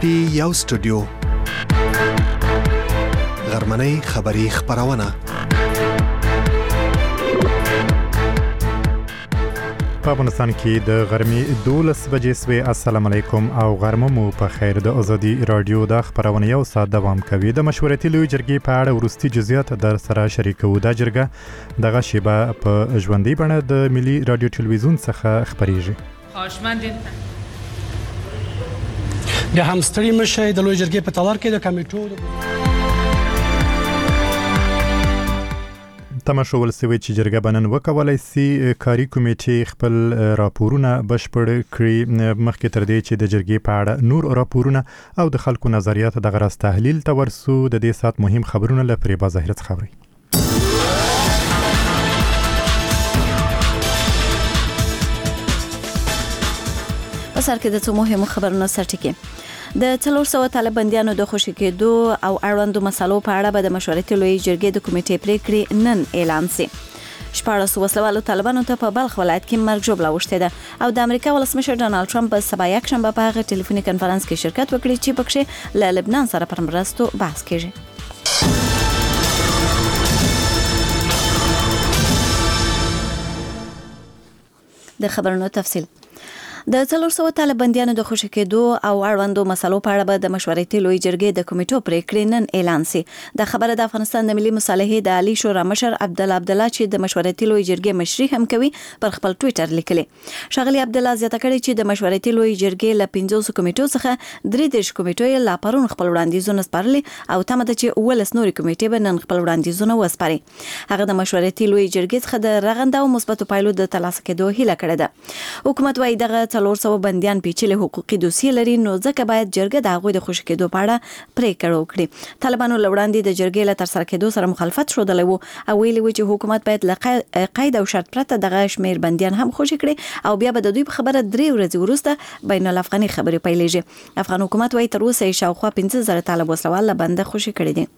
کې یو سټوډیو غرمنۍ خبری خبرونه په افغانستان کې د غرمې 12 بجې سوي. السلام علیکم او غرمه مو په خیر. د ازادي رادیو د خبرونه یو ساعت دوام کوي. د مشورتي لوی جرګې په اړه ورستي جزئیات در سره شریکو. د جرګه دغه شیبه په ژوندۍ بڼه د ملي رادیو ټلویزیون څخه خبريږي. خواهشمندین د همستري مشه د لوی جرګې په تالار کې د کمیټو تماشول سوي چې جرګه بنن وکولای سي کاری کمیټې خپل راپورونه بشپړ کړي. مخکې تر دې چې د جرګې په اړه نور راپورونه او د خلکو نظریات د غرض تحلیل تورسو د دې سات مهم خبرونه لپاره با ظاهرت خبري. سر کې د څو مهمو خبرونو سرټکی. د 400 طالباندیانو د خوشی کېدو او اړوندو مسالو په اړه به د مشورتي لوی جرګې د کمیټې پریکړې نن اعلان شي. 14 وسلوالو طالبانو ته په بلخ ولایت کې مرګ ژوبله وشته ده او د امریکا ولسمشر ډانلډ ټرمپ په سبا یک شنبه په هغه ټلیفوني کنفرانس کې شرکت وکړي چې پکې له لبنان سره پر مرستو بحث کیږي. د خبرونو تفصیل. د 400 طالباندیانو د خوشی کېدو او اړوندو مسالو په اړه به د مشورتي لوی جرګې د کمیټو پریکړې نن اعلان شي. د خبره د افغانستان د ملي مصالحې د عالی شورا مشر عبدالله چې د مشورتي لوی جرګې مشري هم کوي پر خپل ټوئیټر لیکلي. شغلی عبدالله زیاته کړې چې د مشورتي لوی جرګې له 500 کمیټو څخه 33 کمیټو لا پرون خپل وړاندیزونه سپارلي او تمه ده چې 19 نورې کمیټې به نن خپل وړاندیزونه وسپاري. هغه د مشورتي لوی جرګې څخه د رغنده او مثبتو پایلو د ترلاسه کېدو هیله کړې ده. حکومت وايي دغه 400 بنديان پیچلي حقوقي دوسیې لري نو ځکه باید جرګه د هغوی د خوشی کېدو په اړه پریکړه وکړي. طالبانو لوړاندې د جرګې له ترسره کېدو سره مخالفت شودلی وو او ویلي و چې حکومت باید له قید او شرط پرته دغه شمیر بنديان هم خوشی کړي او بیا به د دوی په خبره 3 ورځې وروسته بین الافغاني خبرې پیلېږي. افغان حکومت وايي تر اوسه شاوخوا 15000 طالب وسلوال له بنده خوشی کړي دي.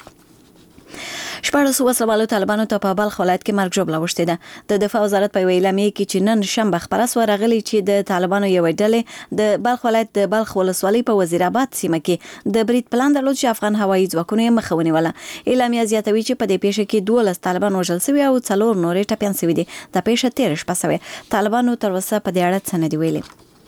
14 وسلوالو طالبانو ته په بلخ ولایت کې مرګ ژوبله وشته ده. د دفاع وزارت په ویلامې کې چې نن شنبه خبره سو راغلي چې د طالبانو یو ډلې د بلخ ولایت د بلخ ولسوالۍ په وزیر آباد سیمه کې د برید پلان درلود چې افغان هوایي ځواکونو یې مخه ونیوله. اعلامیه زیاتوي چې په دې پیښه کې 12 طالبان وژل شوي او 4 نورې ټپیان شوي دي. د پیښه 13 شپه شوه. طالبانو تر اوسه په دې اړه څه نه دی ویلي.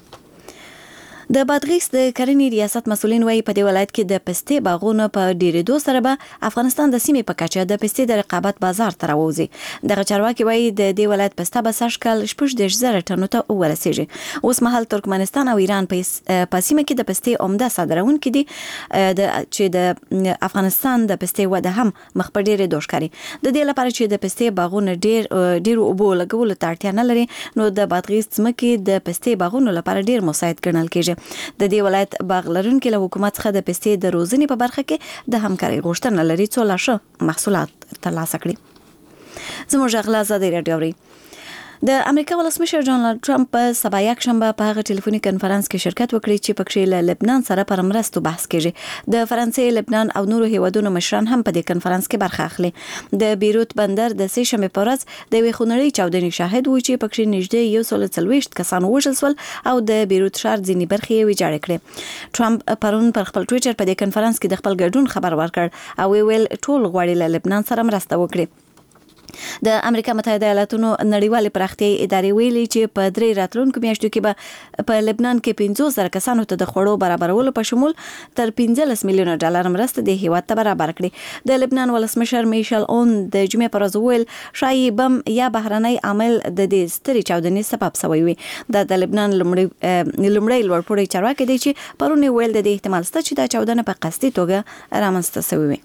د بادغیس د کرنې ریاست مسولین وايي په دې ولایت کې د پستې باغونو په ډیرېدو سره به افغانستان د سیمې په کچه د پستې د رقابت بازار ته راوځي. دغه چارواکي وايي د دې ولایت پسته به سږکال 14000 ټنو ته ورسیږي. اوس مهال ترکمنستان او ایران په سیمه کې د پستې عمده صادرونکي دي چې د افغانستان د پستې وده هم مخ په ډیرېدو ښکاري. د دې لپاره چې د پستې باغونه ډیر اوبو لګولو ته اړتیا نه لري نو د بادغیس ځمکې د پستې باغونو لپاره ډیر مساعد ګڼل کېږي. د دې ولایت باغ لرونکي له حکومت څخه د پستې د روزنې په برخه کې د همکارۍ غوښتنه لري څو لا ښه محصولات ترلاسه کړي. زموږ غلا زده رادیو د امریکا ولسمشر ډانلډ ټرمپ په سبا یک شنبه په هغه ټلیفوني کنفرانس کې شرکت وکړي چې پکې له لبنان سره پر مرستو بحث کیږي. د فرانسې، لبنان او نورو هیوادونو مشران هم په دې کنفرانس کې برخه اخلي. د بیروت بندر د سه شنبه په ورځ د یوې خونړۍ چاودنې شاهد و چې پکې نږدې 140 کسان وژل شول او د بیروت ښار ځینې برخې ویجاړې کړې. ټرمپ پرون پر خپل ټوئیټر په دې کنفرانس کې د خپل ګډون خبر ورکړ او ویل ټول غواړي له لبنان سره مرسته وکړي. د امریکا متحده ایالاتونو نړیوالې پراختیايي ادارې ویلي چې په 3 راتلونکو میاشتو کې به په لبنان کې 15000 کسانو ته د خوړو برابرولو په شمول تر 15 میلیونه ډالر مرسته د هیواد ته برابر کړي. د لبنان ولسمشر میشل اون د جمعې پر ورځ ویل شایي بم یا بهرنۍ عامل د دې سترې چاودنې سبب شوی وي. د لبنان لومړی لوړپوړی چارواکي دی چې پرون ویل د احتمال شته چې دا چاودنه په قصدي توګه رامنځته شوې وي.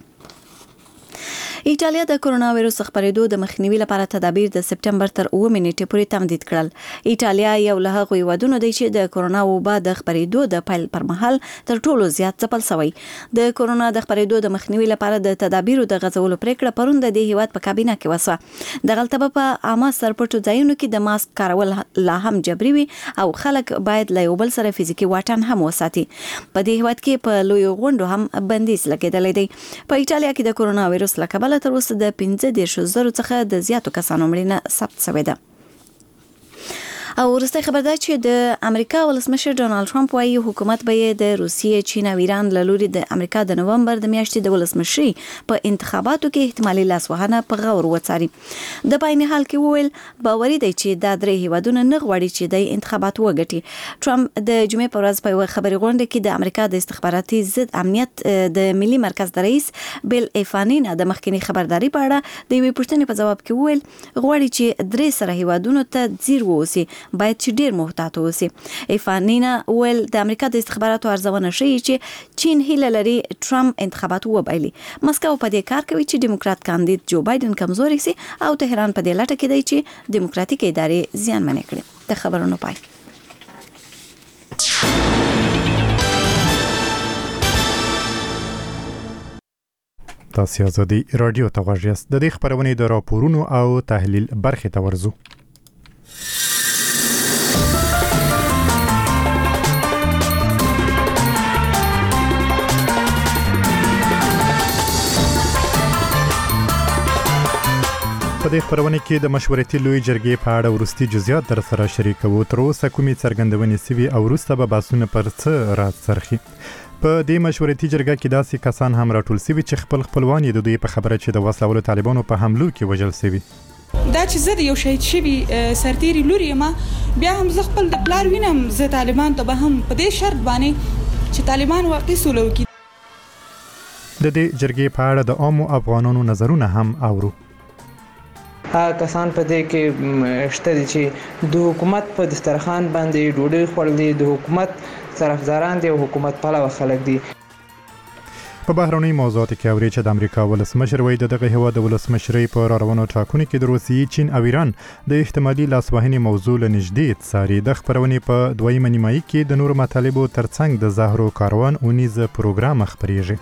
ایټالیا د کرونا وایرس خپرېدو د مخنیوي لپاره تدابیر د سپټمبر تر 9 نیټې پورې تمدید کړل. ایټالیا یو له هغو هیوادونو دی چې د کرونا وبا د خپرېدو د پیل پر مهال تر ټولو زیات ځپل شوی. د کرونا د خپرېدو د مخنیوي لپاره د تدابیرو د غځولو پریکړه پرون د دې هیواد په کابینه کې وسوه. دغلته په عامه سرپټو ځایونو کې د ماسک کارول لا هم جبري وي او خلک باید له یو بل سره فزیکي واټن هم وساتي. په دې هیواد کې په لوی غونډو هم بندیز لګیدلې دی. په ایټالیا کې د کرونا وایرس له کبله تر اوسه د 15,000 څخه د زیاتو کسانو مړینه ثبت شوې ده. او ورسته خبر ده چې د امریکا ولسمشر ډونالد ټرمپ وايي حکومت به د روسیې، چین او ایران له لوري د امریکا د نومبر د میاشتې د ولسمشري په انتخاباتو کې احتمالي لاسوهنه په غور وڅاري. د په عین حال کې وویل باوري دی چې دا درې هیوادونه نه غواړي چې د انتخابات وګټي. ټرمپ د جمعې په ورځ په خبري غونډه کې د امریکا د استخباراتي ضد امنیت د ملي مرکز د رئیس بیل ایفانینا د مخکنی خبرداري په اړه د یوې پوښتنې په جواب کې وویل غواړي چې درې سره هیوادونو ته ځیر ووسی، باید چې ډیر محتاط اوسي. ایفانینا ویل د امریکا د استخباراتو ارزونه ښیي چې چین هیله لري ټرمپ انتخابات وبایلي. مسکو په دې کار کوي چې دیموکرات کاندید جو بایدن کمزوري سي او تهران په دې لټه کې دی چې دیموکراتیک ادارې زیانمنې کړي. د خبرونو پای. تاسو ازادي رادیو ته غوږ یاست. د دې خبرونې د راپورونو او تحلیل برخې ته ورځو. په دې خبرونه کې د مشورتي لوی جرګې په اړه ورستي جزئیات در سره شریکوو. تر اوسه کومې څرګندونې سوي او وروسته به بحثونه پر څه راڅرخي. په دې مشورتي جرګه کې داسې کسان هم راټول سوي چې خپلوان یې د دوی په خبره چې د وسلوالو طالبانو په حملو کې وژل سوي. دا چې زه د یو شهید شوي سرتیري لوري یم، بیا هم زه خپل د پلار وینم، زه طالبان ته به هم په دې شرط باندې چې طالبان واقعي سوله وکړي. د دې جرګې په اړه د عامو افغانانو نظرونه هم اورو. کسان په دې کې شته دي چې د حکومت په دسترخوان باندې ډوډۍ خوړلې، د حکومت طرفداران دي او حکومت پلوه خلک دي. په بهرنۍ موضوعاتو کې اوري چې د امریکا ولسمشر وایي دغه هیواد د ولسمشرۍ په راروانو ټاکنو کې د روسیې، چین او ایران د احتمالي لاسوهنې موضوع له نږدې څاري. د خبرونې په دویمه نیمایي کې د نورو مطالبو ترڅنګ د زهرو کاروان اونیز پروګرام خبرېږي.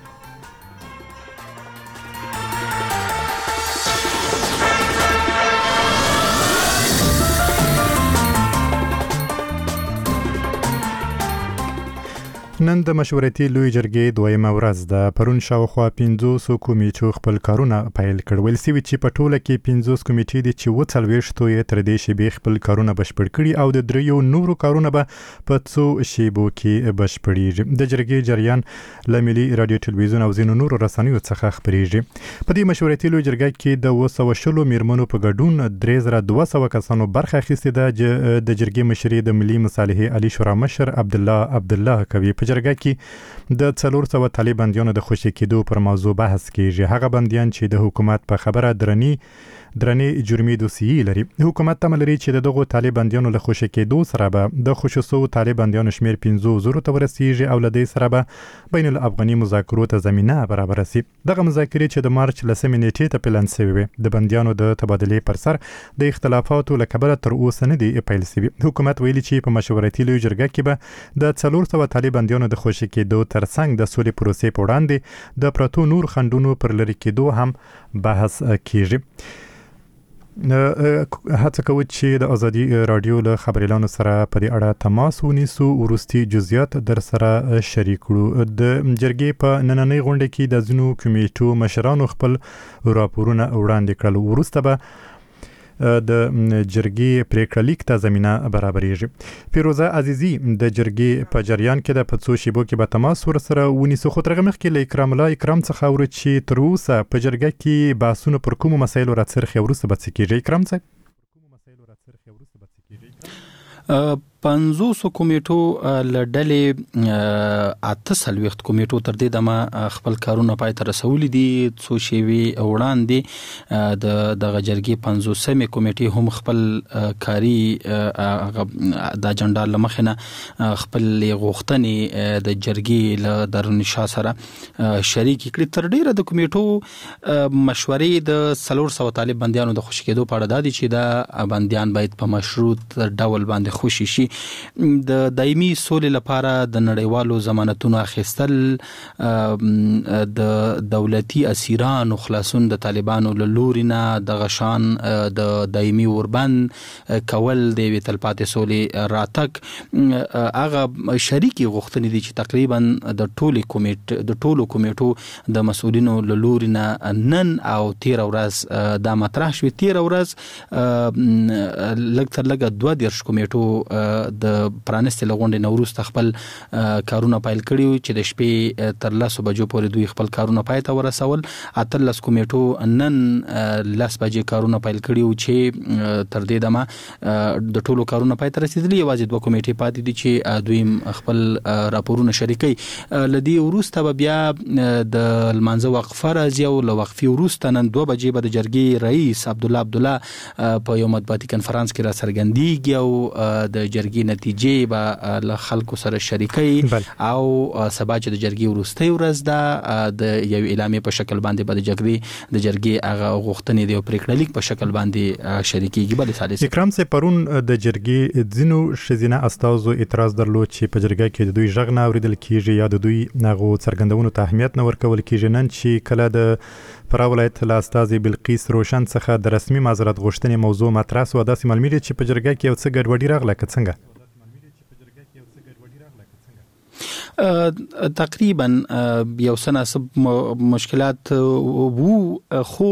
نن د مشورتي لوی جرګې دویمه ورځ ده. پرون شاوخوا 500 کمیټو خپل کارونه پیل کړل. ویل سوي چې په ټوله کې 500 کمیټې دي چې 40 یې تر دې شیبې خپل کارونه بشپړ کړي او د 3 نورو کارونه به په څو شیبو کې بشپړیږي. د جرګې جریان له ملي رادیو تلویزیون او ځینو نورو رسنیو څخه خبرېږي. په دې مشورتي لوی جرګه کې د 210 میرمنو په ګډون 3200 کسانو برخه اخیستې ده. د جرګې مشري د ملي مصالحې علي شورا مشر عبدالله کوي. په جرګه کې د 400 طالب بندیانو د خوشي کېدو پر موضوع بحث کیږي. هغه بندیان چې د حکومت په خبره درنې جرمي دوسیې لري. حکومت تمه لري چې دغه طالب بندیانو له خوشي کېدو سره به د خوشو طالب بندیانو شمیر 500 ته ورسیږي او له دې سره به بین الافغاني مذاکرو ته زمينه برابر شي. دغه مذاکرې چې د مارچ 10 نیټې ته پلان شوی وي د بندیانو د تبادلې پر سر د اختلافاتو له کبله تر اوسه نه دی پیل شوی. حکومت ویلي چې په مشورتي لوی جرګه کې به د 400 طالب بندیانو د خوشي کېدو ترڅنګ د سولې پروسې په وړاندې د پرتو نور خندونو پر لری کېدو هم بحث کیږي. هڅه کوي چې د ازادي رادیو له خبريالانو سره په دې اړه تماس ونیسو. ورستي جزئیات در سره شریک کړو. د جرګې په نننۍ غونډه کې د ځینو کمیټو مشرانو خپل راپورونه وړاندې کړل. ورسته به د جرګې پریکړه لیک ته زمينه برابرېږي. فیروزه عزیزی د جرګې په جریان کې د پڅو شیبو کې به تماس ورسره ونیسو. خو ترغه مخکې له اکرام څخه اوري چې تر اوسه په جرګه کې بحثونه پر کومو مسایلو راڅرخي ورسته به څه کېږي. اکرام صاحب 500 کمیټو لړډلې 8 کمیټو تر دې دمه خپل کارونه پای ته رسولي دي. څو شیوي وړاندې د جرګې 500 کمیټې هم خپل کاری د اجنډا لمخنه خپل غوښتنې د جرګې له درنشا سره شریک کړي. تر ډیره د کمیټو مشورې د 400 طالب بندیانو د خوشی کېدو په اړه دي چې دا بندیان باید په مشروط ډول باندې خوشی شي. د دایمي سولې لپاره د نړیوالو ضمانتونو اخیستل، د دولتي اسیرانو خلاصون د طالبانو له لوري نه د غشان د دایمي اوربند کول د یوې تلپاتې سولې راتګ، هغه شریکي غوښتنې دي چې تقریبا د ټولو کمیټو د مسؤلینو له لوري نه نن او 13 ورځ دا مطرح شوې. 13 ورځ لږ تر لږه 22 کمیټو د پرانستې له غونډې نه وروسته خپل کارونه پیل کړي وو چې د شپې تر 10 بجو پورې دوی خپل کارونه پای ته ورسول. 18 کمیټو نن 10 بجې کارونه پیل کړي وو چې تر دې دمه د ټولو کارونه پای ته رسیدلي. یوازې 2 کمیټې پاتې دي چې دوی خپل راپورونه شریکي. لدی وروسته بیا د لمانځه وقفه راځي او له وقفې وروسته نن 2 بجې به د جرګې رئیس عبدالله په یو مطبوعاتي کنفرانس کې را څرګندېږي او د جرګې نتیجې به له خلکو سره شریکي او سبا چې د جرګې وروستۍ ورځ ده د یو اعلامیې په شکل باندې به د جرګې هغه غوښتنې د پریکړه لیک په شکل باندې شریکيږي. بل سالس اکرام سے پرون د جرګې ځینو شزینه استاذو اعتراض درلود چې په جرګه کې د دوی ژغ نه اوریدل کیږي یا د دوی نغو څرګندونو ته اهمیت نه ورکول کیږي. نن چې کله د فراه ولایت له استاذ بلقیس روشن څخه د رسمي معذرت غوښتنې موضوع مطرح شوه، داسې معلومیږي چې په جرګه کې یو څه ګډوډي راغله. که څنګه؟ تقریبا یو سناسب مشکلات وو، خو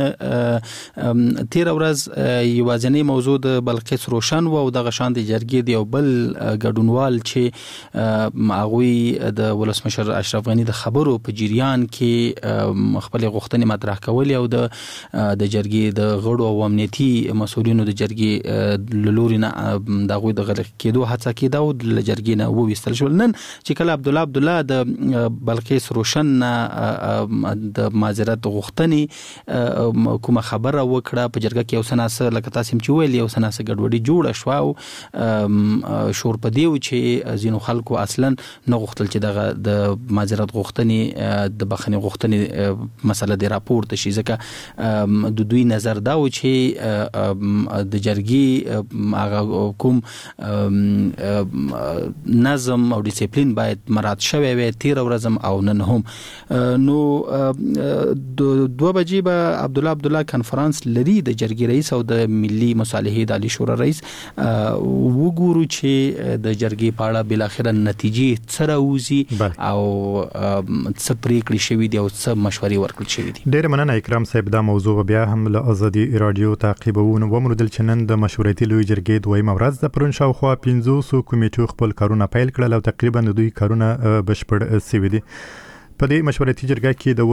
13 ورځ یوازینی موضوع د بلقیس روشن وو او د غشان د جرګې د یو بل ګډونوال چې هغوی د ولسمشر اشرف غنی د خبرو په جریان کې خپل غوښتنې مطرح کولې او د جرګې د غړو او امنیتي مسؤلینو د جرګې لوري نه د هغوی د غلط کېدو هڅه کېده او د جرګې نه وویستل شول. نن چې کله عبدالله د بلقیس روشن د معذرت غوښتنې کومه خبره وکړه په جرګه کې، یو سناسه لکه تاسو چې ویل یو سناسه ګډوډي جوړه شو او شور په دیو چې ځینو خلکو اصلا نه غوښتل چې د معذرت غوښتنې د بخښنې غوښتنې مسله د راپورته شي، ځکه د دوی نظر دا و چې د جرګې هغه کوم نظم او ډیسپلین باید مراد شوی وي. 13 ورځم او نن هم نو 2 بجې به عبدالله کنفرانس لري د جرګې رئیس او د ملي مصالحې د عالی شورا رئیس، وګورو چې د جرګې په اړه بل اخر نتیجې څه راوځي او څه پریکړې شوې دي او څه مشورې ورکړل شوې دي. ډېر مننه اکرام صاحب. دا موضوع بیا هم له ازادي رادیو تعقیبونه ومردل چې نن د مشورتي لوی جرګې دویمه ورځ د پرون شاوخوا 500 کمیټو خپل کارونه پیل کړل او تقریبا دوی کارونه بشپړ شوي دي. په دې مشورتي جرګه کې د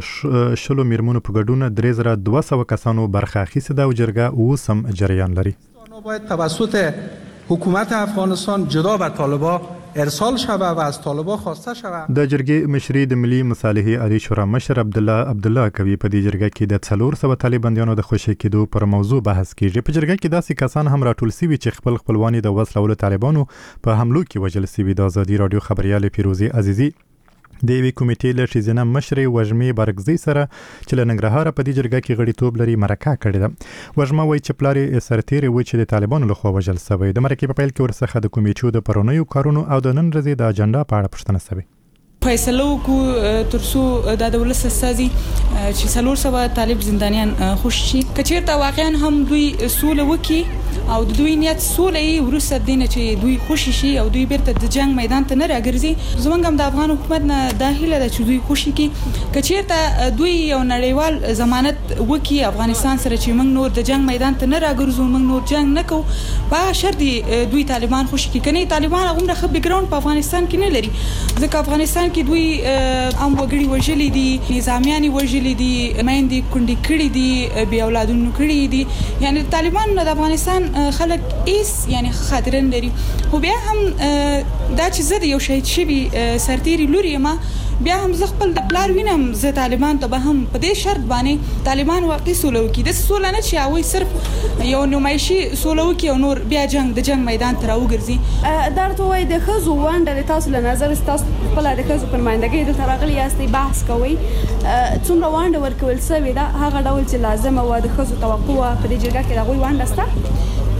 200 میرمنو په ګډون 3200 کسانو برخه اخیسته ده او جرګه اوسم جریان لري. باید توسط حکومت افغانستان جدا به طالبان ارسال شوه و از طالبان خواسته شوه. د جرګې مشري د ملي مصالحې عالی شورا مشر عبدالله کوي په دې جرګه کې د 400 طالبانیانو د خوشي کېدو پر موضوع بحث کیږي. په جرګه کې داسې کسان هم راټول شوي چې خپل خپلوانی د وسلو طالبانو په حملو کې وژل شوي. د ازادي رادیو خبريال پیروزي عزیزي د وی کمیټې له شیزنه مشري وژمې برګزي سره چې له ننګرهار په دې جرګه کې غړیتوب لري مرکه کړې ده. وژمه وایي چې پلاري سرتيري و چې د طالبانو لخوا وژل شوی. د مرکې په پیل کې ورڅخه د کمیټو د پرونیو کارونو او د نن ورځې د اجنډا په اړه پوښتنه شوې. فیصله وکړو ترڅو د ولس استازي چې 400 طالب زندانیان خوشي شي. کچېرته واقعا هم دوی سوله وکي او د دوی نیت سوله یې ورسره دینه چې دوی خوشي شي او دوی بیرته د جنگ میدان ته نه راګرځي. زمونږ هم د افغان حکومت نه داخله ده چې دوی خوشي کی. کچېرته دوی یو نړیوال ضمانت وکي افغانستان سره چې موږ نور د جنگ میدان ته نه راګرځو، موږ نور جنگ نه کوو، په شرط دوی طالبان خوشي کی. کني طالبان هغه خو بیک ګراوند په افغانستان کې نه لري، ځکه افغانستان کې دوی ام وګړي وژلي دي، نظامیان وژلي دي، مېندې کونډې کړې دي، بیا اولادونو کړې دي. یعنی طالبان د افغانستان خلک ایس یعنی خاطرن لري. خو بیا هم دا چې زه یو شهید شوی سرتیری لوري ما بیا هم زه خپل د پلار وینم زه طالبان ته به هم په دې شرط باندې طالبان واقعي سوله وکړي. د سوله نه چې هغوی صرف یو نمایشي سوله وکړي او نور بیا د جنگ میدان ته راوګرځي. درته وایي د ښځو ونډه د تاسو له نظر ستاسو خپله د ښځو په نمایندګۍ دلته راغلي یاستئ بحث کوئ، څومره ونډه ورکول شوې ده هغه ډول چې لازمه وه د ښځو توقع وه په دې جرګه کې د هغوی ونډه شته؟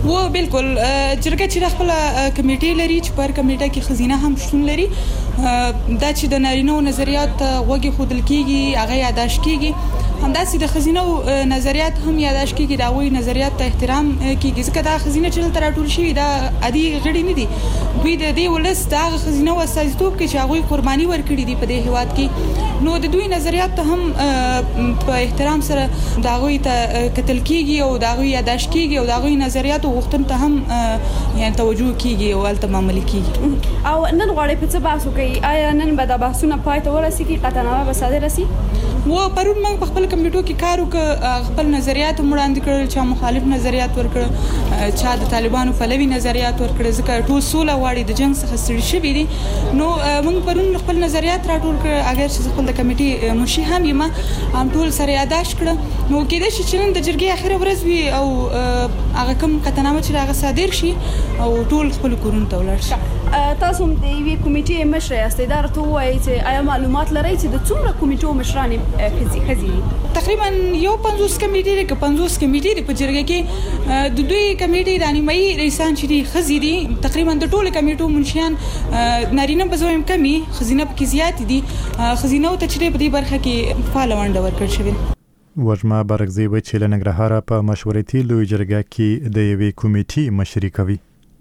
و بالکل جرګه چې خپل کمیټې لري چې پر کمیټه کې خزینه هم شتون لري دا چې د نارینه نظریات وګي خودل کیږي هغه یاداش کیږي همداسې د خزینه نظریات هم یاداش کیږي دا وایي نظریات ته احترام کیږي ځکه دا خزینه چې تر ټول شي دا عادي غړي نه دي دوی د دې ولس دا خزینه وسایتوب کې چې هغه قرباني ورکړي دي په دې هیواد کې نو د دوی نظریات ته هم په احترام سره دا غوي ته قتل کیږي او دا غوي یاداش کیږي او دا غوي نظریات غوښتن ته هم یعنی توجه کیږي او الته معاملې کیږي او نن غواړي په څه بحث وکړي آیا نن به دا بحثونه پای ته ورسیږي قطعنامه به صادره شي و پرون موږ په خپل کمیټو کې کار وکړ خپل نظریات وړاندې کړل چې مخالف نظریات ورکړ چې د طالبانو فلوي نظریات ورکړ ځکه ټول سوله واړي د جنگ څخه ستړي شوي دي نو موږ پرون خپل نظریات راټول کړ اگر چې خپل د کمیټې مشي هم یم هم ټول سره یاداش کړ نو کېدای شي چې نن د جرګې اخیره ورځ وي او هغه کوم قطعنامه چې هغه صادر شي او ټول خپل کورونو ته ولاړ شي تاسو د یوې کمیټې مشر یاستئ دا راته وایي چې آیا معلومات لرئ چې د څومره کمیټو مشران خزي تقریبا یو 50 کمیټې کې 50 کمیټې په جرګه کې د دوی کمیټې د نیمایي رئیسان چې خزي دي تقریبا د ټولو کمیټو منشیان نارینه په زویم کمی خزینه په کې زیات دي خزینه ته چې په دې برخه کې فعال ونډه ورکړل شوی وژما برګزی و چې لنګرهار په مشورتي لوی جرګه کې د یوې کمیټې مشري کوي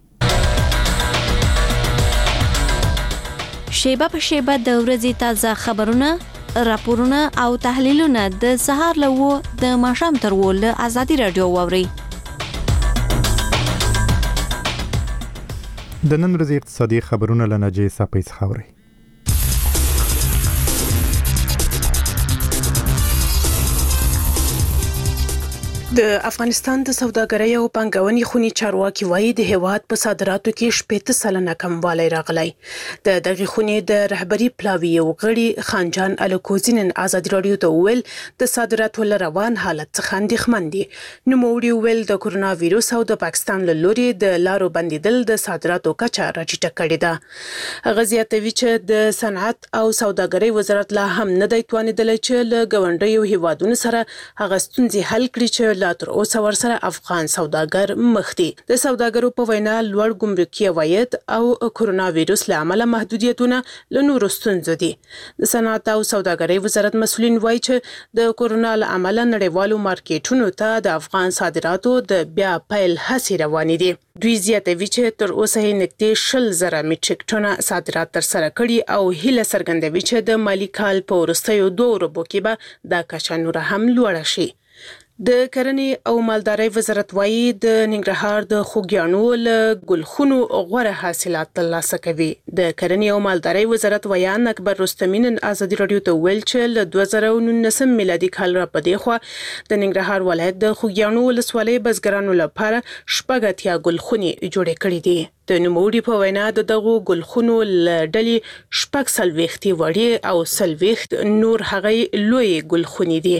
شیبه په شیبه د ورځې تازه خبرونه راپورونه او تحلیلونه د سهار له د ماښام تر له ازادي رادیو واوري د نن ورځې اقتصادي خبرونه له نجیب صاحب خاوري د افغانستان د سوداګرۍ او پانګونې خونی چارواکي وایي د هیواد په صادراتو کې 80% کموالی راغلی د دغه خونی د رهبری پلاوی او غړي خانجان الکوزینن ازادي رادیو ته ویل د صادراتو روان حالت څخه اندېښمن دي نو موړي ویل د کورونا وایروس او د پاکستان له لوري د لارو بندیدل د صادراتو کچه راټیټه کړې ده غزياتوي چې د صنعت او سوداګرۍ وزارت لا هم نه دی توانیدل چې له ګاونډیو هیوادونو سره هغه ستونزې حل کړي چې تر اوسه ورسره افغان سوداګر مخ دي د سوداګرو په وینا لوړ ګمرکي عواید او کورونا وایروس له امله محدودیتونه له نورو ستونزو دي د صنعت او سوداګرۍ وزارت مسؤلین وایي چې د کورونا له امله نړیوالو مارکیټونو ته د افغان صادراتو د بیا پیل هڅې روانې دي دوی زیاتوي چې تر اوسه یې نږدې 10,000 میټریک ټنه صادرات ترسره کړي او هیله څرګندوي چې د مالي کال په وروستیو 2 ربعو کې به دا کچه نور هم لوړه شي د کرنې او مالدارۍ وزارت وایي د ننګرهار د خوګیانو له ګلخونو غوره حاصلات ترلاسه کوي د کرنې او مالدارۍ وزارت ویان اکبر رستمین ازادي رادیو ته ویل چې له 2019 میلادي کال را پدې خو د ننګرهار ولایت د خوګیانو ولسوالۍ بزګرانو لپاره شپږتیا ګلخوني جوړې کړې دي د نوموړي په وینا دغه ګلخونو لړلې شپږ سلويختي وړي او سلويخت نور هغه لوی ګلخوني دي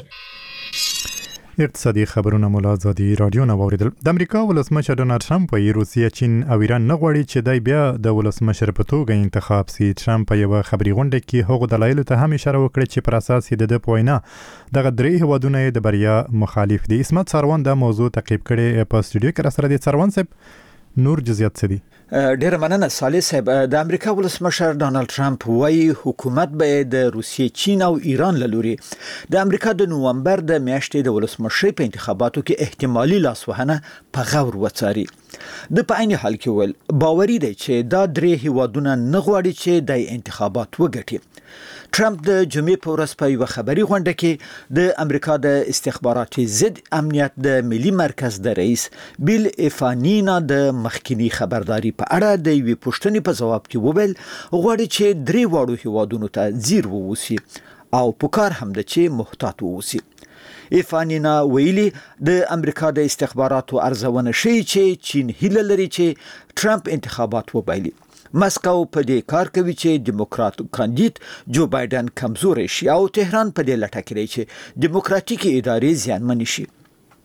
اقتصادي خبرونه مولا ازادي رادیو نه واوریدل د امریکا ولسمشر ډونالد ټرمپ په روسیه چین او ایران نه غواړي چې دای بیا د ولسمشر په توګه انتخاب سي ټرمپ په یو خبري غونډه کې هغه دلایل ته هم اشاره وکړه چې پر اساس د پوینا دغه درې هوادونه د بریا مخالف دي اسمت سروان د موضوع تعقیب کړي په استودیو کې سره د سروان صاحب نور جزئیات څه دي ډیر مننه صالح صاحب د امریکا ولسمشر ډونالد ټرمپ وايي حکومت به د روسیې چین او ایران له لوري د امریکا د نوومبر د میاشتې د ولسمشر په انتخاباتو کې احتمالي لاسوهنه په غور وڅاري د په عین حال کې ول باوري دی چې دا درې هیوادونه نه غواړي چې د انتخابات وګټي ټرمپ د جمعې په ورځ په یو خبري غونډه کې د امریکا د استخباراتي ضد امنیت د ملي مرکز د رئیس بیل ایفانینا د مخکینی خبرداري په اړه د یوې پوښتنې په جواب کې وویل غواړي چې درې واړو هیوادونو ته ځیر ووسی او پکار هم د چې محتاط ووسی ایفانینا ویلي د امریکا د استخباراتو ارزونه شي چې چین هیله لري چې ټرمپ انتخابات وبایلي مسکو په دې کار کوي چې دیموکرات کاندید جو بایدن کمزوري شي او تهران په دې لټه کې چې دیموکراتیکي ادارې زیانمن شي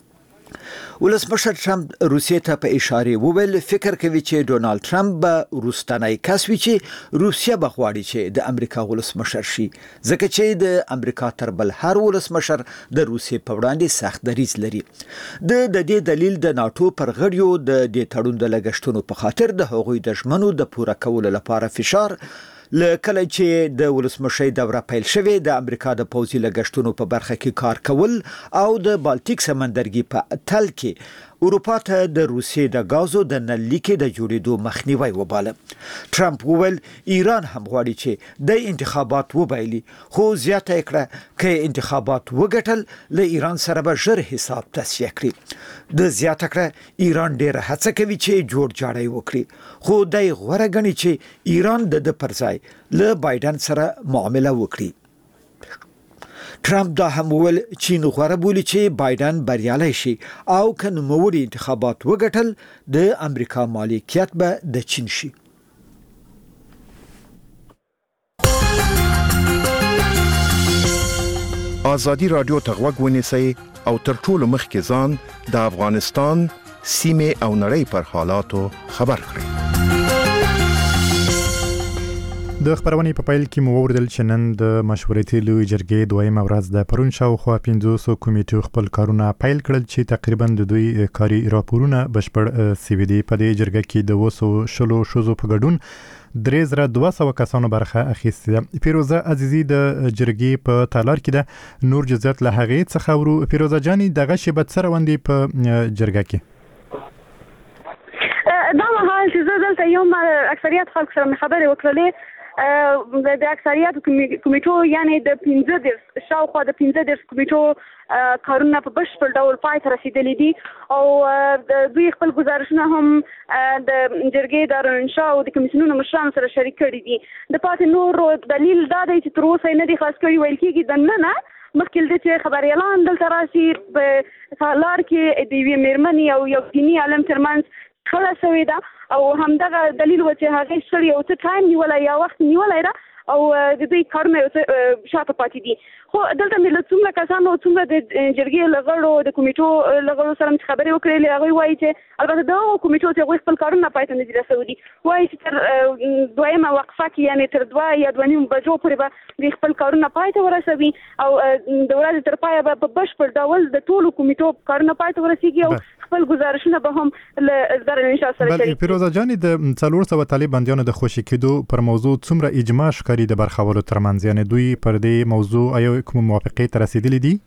ولسمشر ټرمپ روسیې ته په اشاره وویل فکر کوي چې ډونالد ټرمپ به وروستنی کس وي چې روسیه به غواړي چې د امریکا ولسمشر شي ځکه چې د امریکا تر بل هر ولسمشر د روسیې په وړاندې سخت دریځ لري. د دې دلیل د ناتو پر غړیو د دې تړون د لګښتونو په خاطر د هغوی د ژمنو د پوره کولو لپاره فشار لکه چې د ولسمشي دوره پیل شوه د امریکا د پوځي لګښتونو په برخه کې کار کول او د بالټیک سمندرګي په تل کې اروپا ته د روسیې د غازو د نلیکې د جوړېدو مخنیوي وباله. ټرمپ وویل ایران هم غواړي چې د انتخابات وبایلي خو زیاته کړه چې انتخابات وګټل له ایران سره به ژر حساب تصفیه کړي. د زیاته کړه ایران ډېر هڅه کوي چې جوړ جاړی وکړي خو دای غوړه غني چې ایران د پرځای له بایدن سره معامله وکړي. ټرمپ دا هم وویل چین غوړه بولی چې بایدن بریالي شي او که نوموړي انتخابات وګټل د امریکا مالکیت به د چین شي. آزادی رادیو ته غوږ ونیسئ او تر ټولو مخکې ځان د افغانستان سیمه او نړۍ پر حالاتو خبر کړئ. د خبرونې په پیل کې مو ووردل چې نن د مشورتي لوی جرګې دویمه ورځ د پرون شاوخوا 500 کمیټو خپل کارونه پیل کړل چې تقریبا د دوی کاري راپورونه بشپړ سوي دي. په دې جرګه کې د 200 شوزو په ګډون 3200 کسانو برخه اخیستې ده. پیروزه عزیزي د جرګې په تالار کې ده. نور جزئیات له هغې څخه ورو. پیروزه جاني دغه شی به څه روان دي په جرګه کې؟ دا مهال چې زه دلته یم اکثریت خلک سره خبرې وکړلې د اکثریت کمیټو یعنی د 15 شاوخوا د 15 کمیټو کارونه په بشپړ ډول پای ته رسیدلي دي او دوی خپل گزارشونه هم د جرګې د انشاء او د کمیسیونونو مشرانو سره شریک کړي دي. د پاتې نور دلیل دا دی چې تر اوسه نه دي خلاص کړي. ویل کېږي د نن مخکې د چې خبر اعلان دلته راشي په سالار کې د یوې میرمنې او یو دیني عالم ترمنځ خلاص شوې ده او همدغه دلیل و چې هغه شړې او څه ټایم نیولای یا وخت نیولای ده او د دې کارونه شاته پاتې دي. خو دلته مې له څومره کسانو څومره د جرګې لغړو د کمیټو لغړو سره خبرې وکړې هغه وایي چې البته دا کمیټو چې خپل کارونه پای ته نه دي رسولي وایي چې تر دویمه وقفه کې یعنی تر 2 یا 2.5 بجو پورې به د خپل کارونه پای ته ورسوي او د ورځې تر پایه به په بشپړ ډول د ټولو کمیټو کارونه پای ته ورسیږي او خپل گزارشونه به هم له زر انشاء سره شریک. پیروزه جاني د 400 طالب بندیانو د خوشی کېدو پر موضوع څومره اجماع ښکاري د برخولو ترمنځ یعنی دوی پر دې موضوع ایو کوم موافقه ته رسیدلي دي؟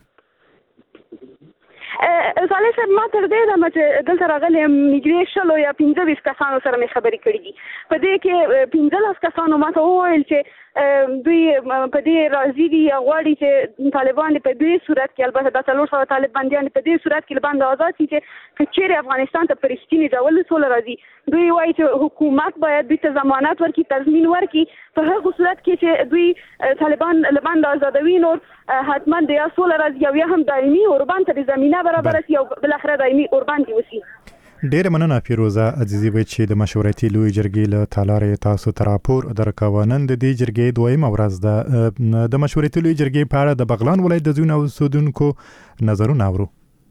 صالح صاحب ما تر دې د چې دلته راغلي نږدې 10 یا 15 کسانو سره مې خبرې کړې دي. په دې کې 15 کسانو ما ته وویل چې دوی په دې راضي دي غواړي چې طالبان په دې صورت کې البته د 400 طالب بنديان په دې صورت کې باندې آزاد شي چې چیرې افغانستان ته پرشتینی ډول سول راځي. دوی وایي چې حکومت باید د ضمانت ورکړي تضمین ورکړي په هغه صورت کې چې دوی طالبان لباند آزادوي نور حتما د سول راځي او یا هم دایمي اوربان ته زمينه برابر شي او بل اخر دایمي اوربان دی وسی. ډېر مننه پیروزه عزیزي وای چې د مشورتي لوی جرګې له تالارې تاسو ته راپور درکوه. نن د دې جرګې دویمه ورځ ده. د مشورتي لوی جرګې په اړه د بغلان ولایت د ځینو اوسیدونکو نظرونه اورو.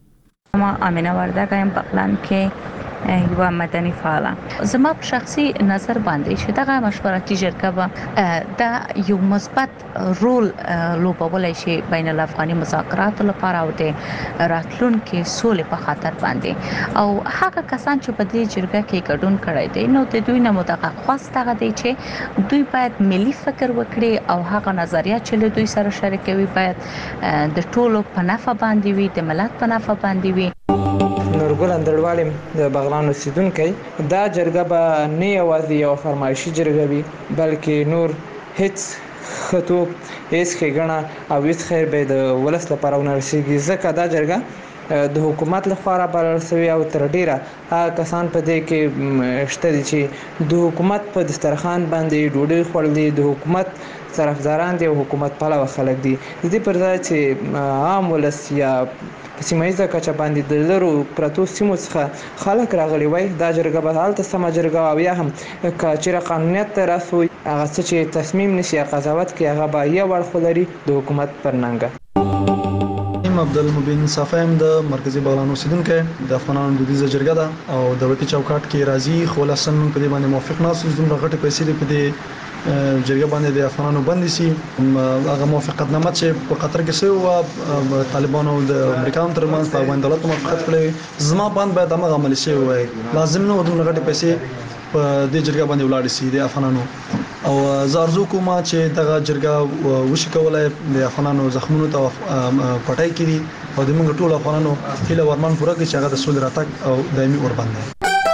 ما امینه وردګ یم بغلان کې یو مدني فعاله. زما په شخصي نظر باندې چې دغه مشورتي جرګه د یو مثبت رول لوبولای شي بین الافغاني مذاکرات لپاره او د راتلونکو سولې په خاطر باندې او هغه کسان چې په دې جرګه کې ګډون کړی دی نو د دوی نه متقاعد خواسته دی چې دوی باید ملي فکر وکړي او هغه نظریات چې له دوی سره شریکوي باید د ټولو په نفع باندې وي د ملت په نفع باندې وي. نورګل اندړوالم د بغلان اوسیدونکو دا جرګه به نه یوازې یو فرمایشي جرګه وي بلکې نور هیڅ خطو هیڅ ښېګڼه او هیڅ خیر به د ولس لپاره ونه رسیږي ځکه دا جرګه د حکومت لپاره بلل شوی او تر ډیره هغه کسان په دې کې شته دي چې د حکومت په دسترخوان باندې ډوډۍ خوړلي د حکومت طرفداران دي او حکومت پلوه خلک دي. د دې پر ځای چې عام ولس یا سیمایي کچه باندې د لرو پرتو سیمو څخه خلک راغلي وای دا جرګه به حالت سم جرګه او یا هم کچېره قانونیت راسوي هغه چې تصمیم نشي قضاوت کوي هغه به یو ور خلري د حکومت پرننګ. عبدالمبین صافیم د مرکزی بغلان اوسیدونکو د افغانانو دودیزه جرګه ده او د وکی چوکاټ کې راځي خو لسن په دې باندې موافق نه اوسو زموږ غټه پیسې په دې جرګه باندې د افغانانو باندې سي هغه موافقتنامه چې په قطر کې سوی او طالبانو د امریکا ترمنځ په باندې دولت موافقت کړی زما باندې باید هغه عمل شي وای لازم نه ودونه غټه پیسې په دې جرګه باندې ولاړ سي د افغانانو او زارزو کومه چې دغه جرګه وشي کولای د افغانانو زخمونو ته پټای کړي او د موږ ټول افغانانو هیله ورمان پوره کړي چې هغه د سولې راتګ او دایمي اوربند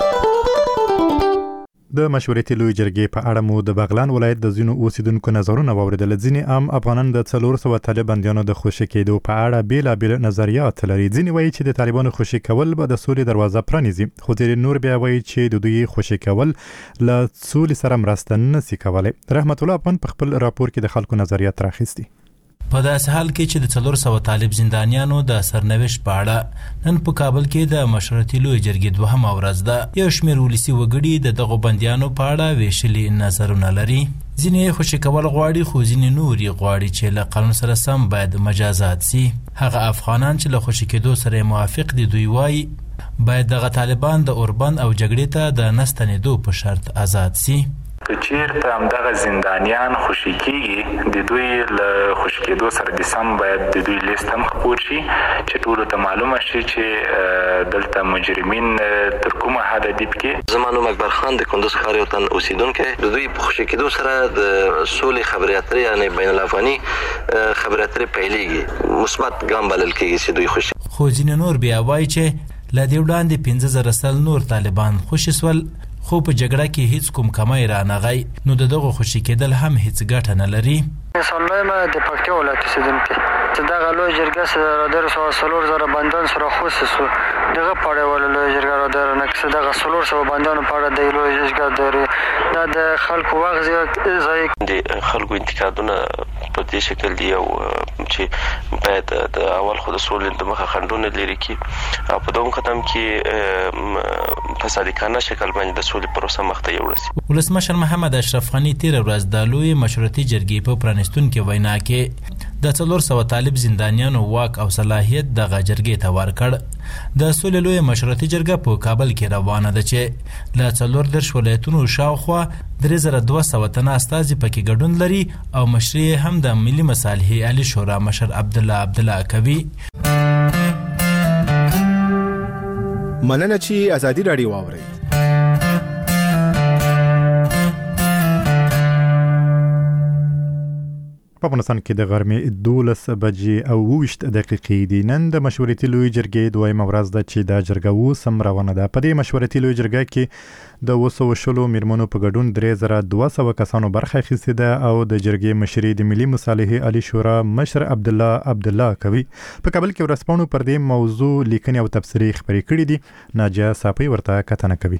د مشورتي لوی جرګې په اړه مو د بغلان ولایت د ځینو اوسیدونکو نظرونه واوریدل. ځینې عام افغانان د 400 طالب بندیانو د خوشي کېدو په اړه بیلابیل نظریات لري. ځینې وایي چې د طالبانو خوشي کول به د سولې دروازه پرانیزي، خو ځینې نور بیا وایي چې د دوی خوشي کول له سولې سره مرسته نشي کولای. رحمت الله افغان په خپل راپور کې د خلکو نظریات راخیستي. په داسې حال کې چې د 400 طالب زندانیانو د سرنوشت په اړه نن په کابل کې د مشورتي لوی جرګې دوهمه ورځ ده. یو شمېر ولسي وګړي د دغو بندیانو په اړه ویشلي نظرونه لري. ځینې خوشي کول غواړي خو ځینې نور غواړي چې له قانون سره سم باید مجازات سي. هغه افغانان چې له خوشي کېدو سره موافق دي دوی وایي باید دغه طالبان د اوربند او جګړې ته د نستنېدو په شرط آزاد سي. که چیرته همدغه زندانیان خوشي کیږي د دوی له خوشي کېدو سره د سم باید د دوی لیست هم خپور شي چې ټولو ته معلومه شي چې دلته مجرمین تر کومه حده دي. پکې زما نوم اکبر خان د کندوز ښار یو تن اوسیدونکی د دوی په خوشي کېدو سره د سولې خبرې اترې یعنی بین الافغاني خبرې اترې پیلېږي مثبت ګام بلل کېږي چې دوی خوشي. خو ځینې نور بیا وایي چې له دې وړاندې 15,000 سل نور طالبان خوشي سول خو په جګړه کې هیڅ کوم کمای را نغی نو دغه خوشي کېدل هم هیڅ ګټه نه لري. سلام د پکتیا ولایت اوسیدونکی چې دغه لوی جرګه سره د 400 بندان سره خصوص دغه پاره ول لوی جرګه را در نه چې دغه 400 بندانو پاره د لوی جرګه در د خلکو وغځ ځای د خلکو انتقادونه په دې شکل دی او چې باید د اول خو د سولې د مخه خندونه لري کی او په دوم ختم کې په صادقانه شکل باندې د سولې پروسه مخته یوړي. ولسمشر محمد اشرف غنی تیر ورځ د لوی مشورتي جرګې په پرانستون کې وینا کې د 400 طالب زندانیانو واک او صلاحیت د جرګې ته ورکړ. د سولې لوی مشورتي جرګه په کابل کې روانه ده چې له 4 ولایتونو شاوخوا 3200 تنه استازي پکې ګډون لري او مشري هم د ملي مصالحې علي شورا مشر عبدالله کوي. مننه چې ازادي رادیو واوري. په افغانستان کې د غرمې 12 بجې او 20 دقیقې دي. نن د مشورتي لوی جرګې دویمه ورځ ده چې دا جرګه اوس هم روانه ده. په دې مشورتي لوی جرګه کې د 200 میرمنو په ګډون 3200 کسانو برخه اخیستې ده او د جرګې مشري د ملي مصالحې علي شورا مشر عبدالله کوي. په کابل کې ورسپانو پر دې موضوع لیکنې او تبصرې خبرې کړې دي. ناجیه صافی ورته کتنه کوي.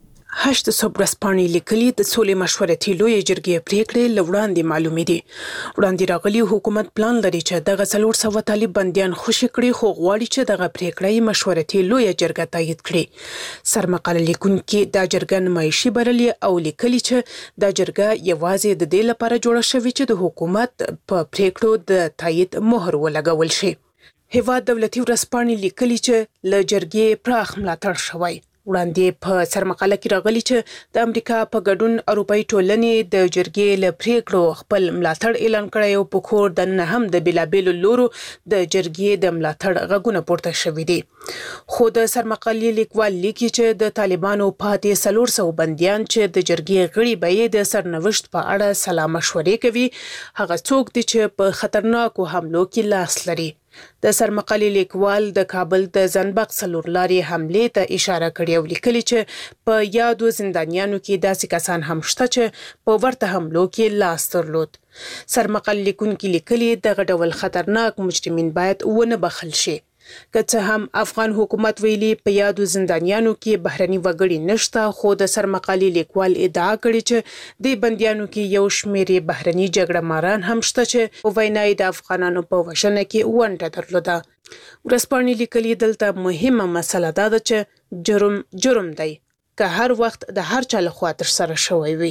8 صبرسپانی لیکلي د سولې مشورتي لوی جرګې پریکړې لوړاندې معلومې دي. وړاندې راغلي حکومت پلان لري چې دغه 400 طالب بنديان خوشي کړي خو غواړي چې دغه پریکړې مشورتي لوی جرګه تایید کړي. سرمقاله لیکونکي دا جرګه نمایشي بللي او لیکلي چې دا جرګه یوازې د دې لپاره جوړه شوې چې د حکومت په پریکړو د تایید مهر ولګول شي. هیواد دولتي ورسپانی لیکلي چې له جرګې پراخ ملاتړ شوی. وړاندې په سرمقاله کې راغلي چې د امریکا په ګډون اروپאי ټولنې د جرګې له پریکړو خپل ملاتړ اعلان کړی او په کور د نه هم د بلابل لورو د جرګې د ملاتړ غږونه پورته شوي دي. خو د سرمقالې لیکوال لیکي چې د طالبانو پاتې 400 بنديان چې د جرګې غړي به د سرنوشت په اړه سلا مشورې کوي هغه څوک دي چې په خطرناکو حملو کې لاس لري. د سرمقالې لیکوال د کابل د زنبق څلورلارې حملې ته اشاره کړې او لیکلي چې په یادو زندانیانو کې داسې کسان هم شته چې په ورته حملو کې لاس درلود. سرمقالې لیکونکي لیکلي دغه ډول خطرناک مجرمین باید ونه بخښل شي. که څه هم افغان حکومت ویلي په یادو زندانیانو کې بهرني وګړي نشته خو د سرمقالې لیکوال ادعا کړې چې د بنديانو کې یو شمېر بهرني جګړه ماران هم شته چې په وینای د افغانانو په وژنه کې ونډه درلوده. ورسپانې لیکلي دلته مهمه مسله دا ده چې جرم دی که هر وخت د هر چا لخوا ترسره شوی وي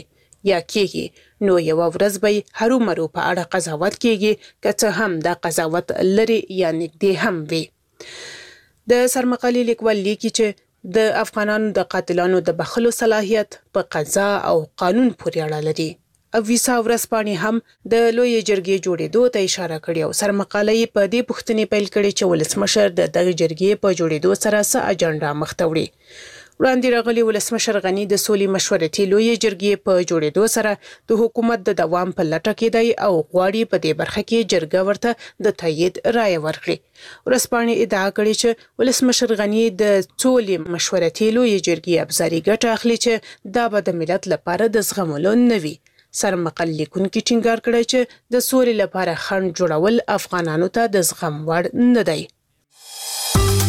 یا کېږي نو یو ورځ به هرومرو په اړه قضاوت کېږي که څه هم دا قضاوت لري یا نږدې هم وي. د سرمقالي لیکوال لیکي چې د افغانانو د قاتلانو د بخښلو صلاحیت په قضا او قانون پورې اړه لري. ویسا ورځپاڼې هم د لوی جرګې جوړېدو ته اشاره کړې او سرمقاله یې په دې پوښتنې پیل کړې چې ولسمشر د دغه جرګې په جوړېدو سره څه اجنډا مخته وړي. وړاندې راغلي ولسمشر غني د سولې مشورتي لوی جرګې په جوړېدو سره د حکومت د دوام په لټه کې دی او غواړي په دې برخه کې جرګه ورته د تایید رایه ورکړي. ورځپاڼې ادعا کړې چې ولسمشر غني د سولې مشورتي لوی جرګې ابزاري ګټه اخلي چې دا به د ملت لپاره د زغملو نه وي. سرمقال لیکونکي ټینګار کړی چې د سولې لپاره خنډ جوړول افغانانو ته د زغم وړ نه دی.